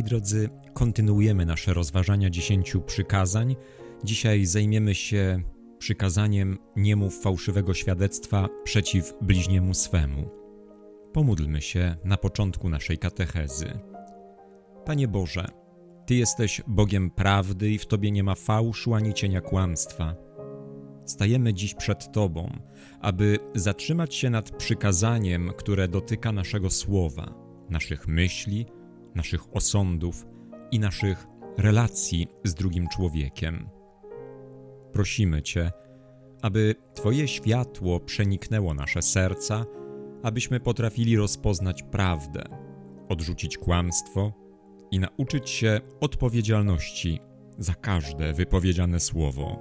drodzy, kontynuujemy nasze rozważania 10 przykazań. Dzisiaj zajmiemy się przykazaniem nie mów fałszywego świadectwa przeciw bliźniemu swemu. Pomódlmy się na początku naszej katechezy. Panie Boże, Ty jesteś Bogiem prawdy i w Tobie nie ma fałszu ani cienia kłamstwa. Stajemy dziś przed Tobą, aby zatrzymać się nad przykazaniem, które dotyka naszego słowa, naszych myśli, naszych osądów i naszych relacji z drugim człowiekiem. Prosimy Cię, aby Twoje światło przeniknęło nasze serca, abyśmy potrafili rozpoznać prawdę, odrzucić kłamstwo i nauczyć się odpowiedzialności za każde wypowiedziane słowo.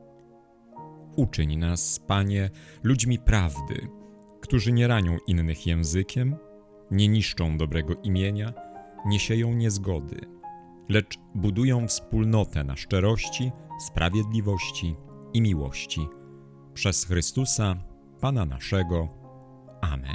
Uczyń nas, Panie, ludźmi prawdy, którzy nie ranią innych językiem, nie niszczą dobrego imienia, nie sieją niezgody, lecz budują wspólnotę na szczerości, sprawiedliwości i miłości. Przez Chrystusa, Pana naszego. Amen.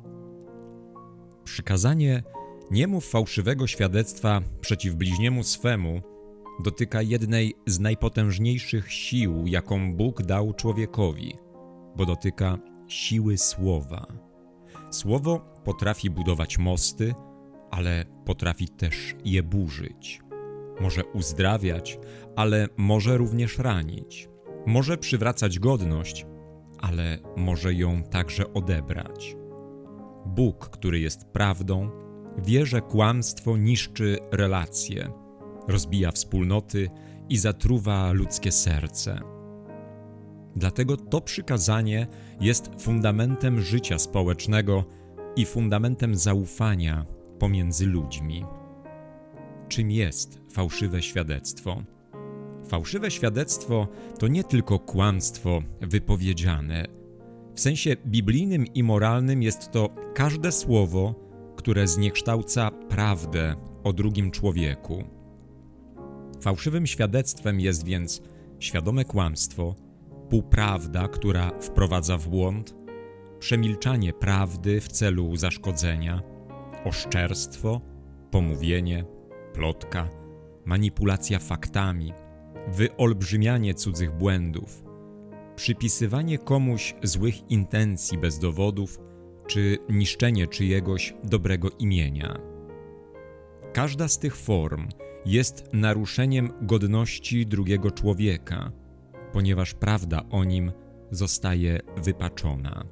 Przykazanie nie mów fałszywego świadectwa przeciw bliźniemu swemu dotyka jednej z najpotężniejszych sił, jaką Bóg dał człowiekowi, bo dotyka siły słowa. Słowo potrafi budować mosty, ale potrafi też je burzyć. Może uzdrawiać, ale może również ranić. Może przywracać godność, ale może ją także odebrać. Bóg, który jest prawdą, wie, że kłamstwo niszczy relacje, rozbija wspólnoty i zatruwa ludzkie serce. Dlatego to przykazanie jest fundamentem życia społecznego i fundamentem zaufania pomiędzy ludźmi. Czym jest fałszywe świadectwo? Fałszywe świadectwo to nie tylko kłamstwo wypowiedziane. W sensie biblijnym i moralnym jest to każde słowo, które zniekształca prawdę o drugim człowieku. Fałszywym świadectwem jest więc świadome kłamstwo, półprawda, która wprowadza w błąd, przemilczanie prawdy w celu zaszkodzenia, oszczerstwo, pomówienie, plotka, manipulacja faktami, wyolbrzymianie cudzych błędów, przypisywanie komuś złych intencji bez dowodów, czy niszczenie czyjegoś dobrego imienia. Każda z tych form jest naruszeniem godności drugiego człowieka, ponieważ prawda o nim zostaje wypaczona.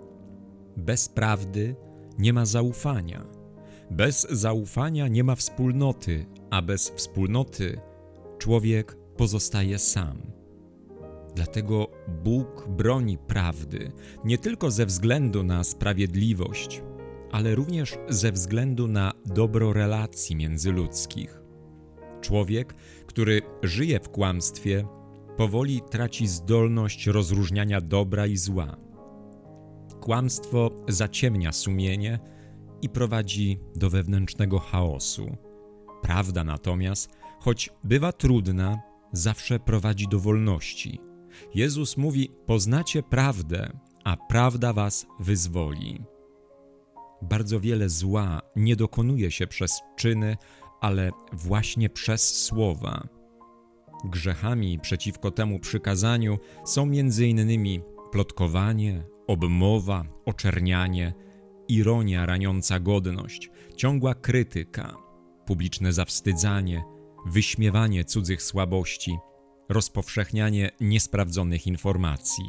Bez prawdy nie ma zaufania. Bez zaufania nie ma wspólnoty, a bez wspólnoty człowiek pozostaje sam. Dlatego Bóg broni prawdy nie tylko ze względu na sprawiedliwość, ale również ze względu na dobro relacji międzyludzkich. Człowiek, który żyje w kłamstwie, powoli traci zdolność rozróżniania dobra i zła. Kłamstwo zaciemnia sumienie i prowadzi do wewnętrznego chaosu. Prawda natomiast, choć bywa trudna, zawsze prowadzi do wolności. Jezus mówi: poznacie prawdę, a prawda was wyzwoli. Bardzo wiele zła nie dokonuje się przez czyny, ale właśnie przez słowa. Grzechami przeciwko temu przykazaniu są m.in. plotkowanie, obmowa, oczernianie, ironia raniąca godność, ciągła krytyka, publiczne zawstydzanie, wyśmiewanie cudzych słabości, rozpowszechnianie niesprawdzonych informacji.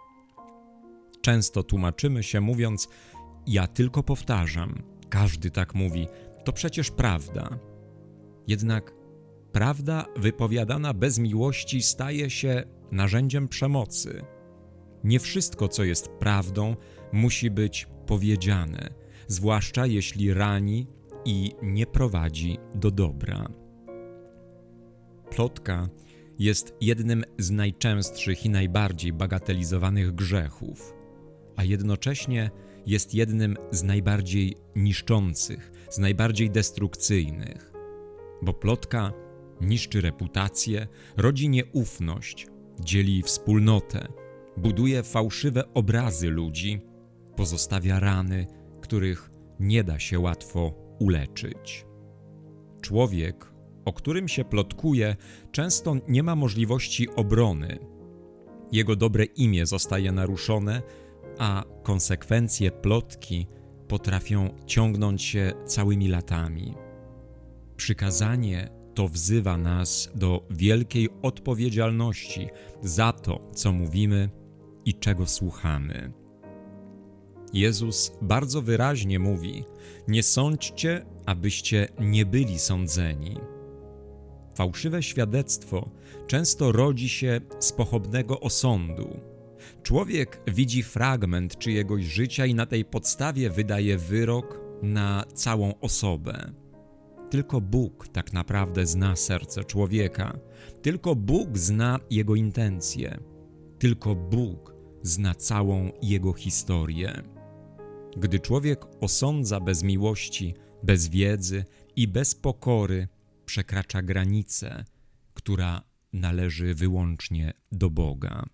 Często tłumaczymy się mówiąc: ja tylko powtarzam, każdy tak mówi, to przecież prawda. Jednak prawda wypowiadana bez miłości staje się narzędziem przemocy. Nie wszystko, co jest prawdą, musi być powiedziane, zwłaszcza jeśli rani i nie prowadzi do dobra. Plotka jest jednym z najczęstszych i najbardziej bagatelizowanych grzechów, a jednocześnie jest jednym z najbardziej niszczących, z najbardziej destrukcyjnych, bo plotka niszczy reputację, rodzi nieufność, dzieli wspólnotę, buduje fałszywe obrazy ludzi, pozostawia rany, których nie da się łatwo uleczyć. Człowiek, o którym się plotkuje, często nie ma możliwości obrony. Jego dobre imię zostaje naruszone, a konsekwencje plotki potrafią ciągnąć się całymi latami. Przykazanie to wzywa nas do wielkiej odpowiedzialności za to, co mówimy i czego słuchamy. Jezus bardzo wyraźnie mówi: nie sądźcie, abyście nie byli sądzeni. Fałszywe świadectwo często rodzi się z pochopnego osądu. Człowiek widzi fragment czyjegoś życia i na tej podstawie wydaje wyrok na całą osobę. Tylko Bóg tak naprawdę zna serce człowieka. Tylko Bóg zna jego intencje. Tylko Bóg zna całą jego historię. Gdy człowiek osądza bez miłości, bez wiedzy i bez pokory, przekracza granicę, która należy wyłącznie do Boga.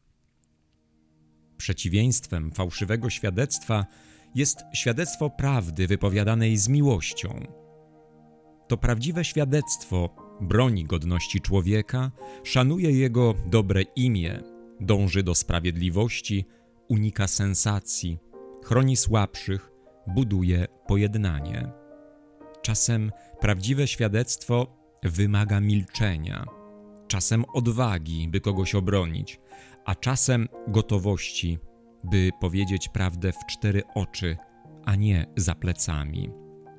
Przeciwieństwem fałszywego świadectwa jest świadectwo prawdy wypowiadanej z miłością. To prawdziwe świadectwo broni godności człowieka, szanuje jego dobre imię, dąży do sprawiedliwości, unika sensacji, chroni słabszych, buduje pojednanie. Czasem prawdziwe świadectwo wymaga milczenia, czasem odwagi, by kogoś obronić, a czasem gotowości, by powiedzieć prawdę w 4 oczy, a nie za plecami.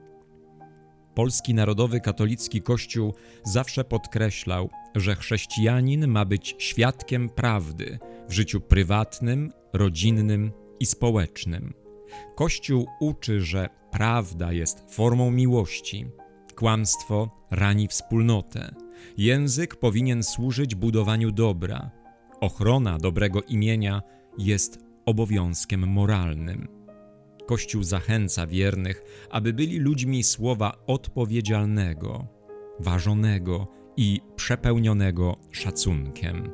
Polski Narodowy Katolicki Kościół zawsze podkreślał, że chrześcijanin ma być świadkiem prawdy w życiu prywatnym, rodzinnym i społecznym. Kościół uczy, że prawda jest formą miłości, kłamstwo rani wspólnotę, język powinien służyć budowaniu dobra, ochrona dobrego imienia jest obowiązkiem moralnym. Kościół zachęca wiernych, aby byli ludźmi słowa odpowiedzialnego, ważonego i przepełnionego szacunkiem.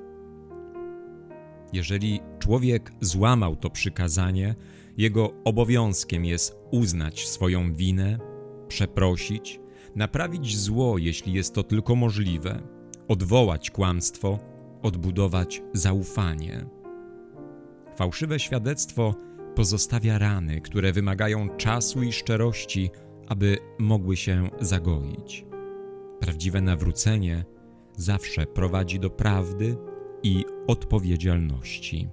Jeżeli człowiek złamał to przykazanie, jego obowiązkiem jest uznać swoją winę, przeprosić, naprawić zło, jeśli jest to tylko możliwe, odwołać kłamstwo, odbudować zaufanie. Fałszywe świadectwo pozostawia rany, które wymagają czasu i szczerości, aby mogły się zagoić. Prawdziwe nawrócenie zawsze prowadzi do prawdy i odpowiedzialności.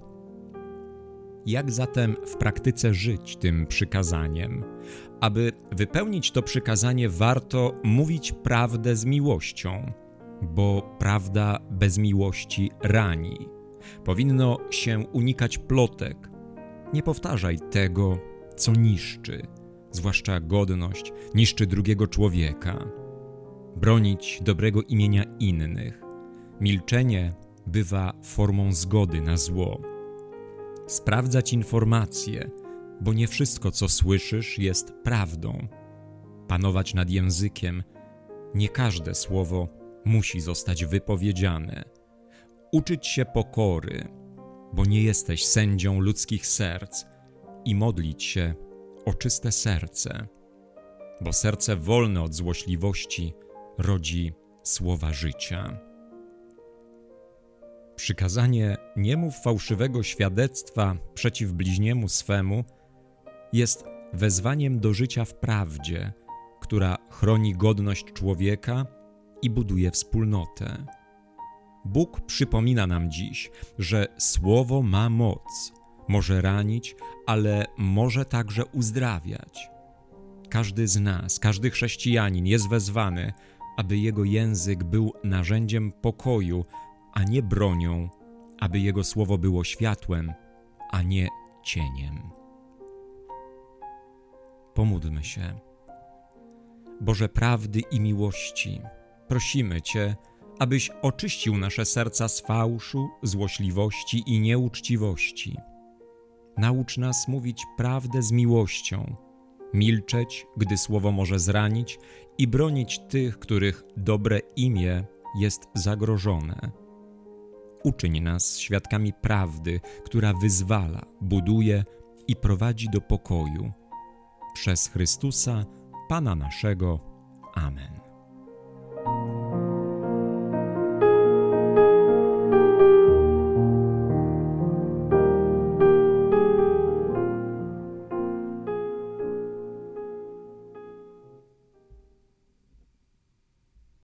Jak zatem w praktyce żyć tym przykazaniem? Aby wypełnić to przykazanie, warto mówić prawdę z miłością, bo prawda bez miłości rani. Powinno się unikać plotek. Nie powtarzaj tego, co niszczy, zwłaszcza godność, niszczy drugiego człowieka. Bronić dobrego imienia innych. Milczenie bywa formą zgody na zło. Sprawdzać informacje, bo nie wszystko, co słyszysz, jest prawdą. Panować nad językiem. Nie każde słowo musi zostać wypowiedziane. Uczyć się pokory, bo nie jesteś sędzią ludzkich serc, i modlić się o czyste serce, bo serce wolne od złośliwości rodzi słowa życia. Przykazanie nie mów fałszywego świadectwa przeciw bliźniemu swemu jest wezwaniem do życia w prawdzie, która chroni godność człowieka i buduje wspólnotę. Bóg przypomina nam dziś, że słowo ma moc, może ranić, ale może także uzdrawiać. Każdy z nas, każdy chrześcijanin jest wezwany, aby jego język był narzędziem pokoju, a nie bronią, aby jego słowo było światłem, a nie cieniem. Pomódlmy się. Boże prawdy i miłości, prosimy Cię, abyś oczyścił nasze serca z fałszu, złośliwości i nieuczciwości. Naucz nas mówić prawdę z miłością, milczeć, gdy słowo może zranić, i bronić tych, których dobre imię jest zagrożone. Uczyń nas świadkami prawdy, która wyzwala, buduje i prowadzi do pokoju. Przez Chrystusa, Pana naszego. Amen.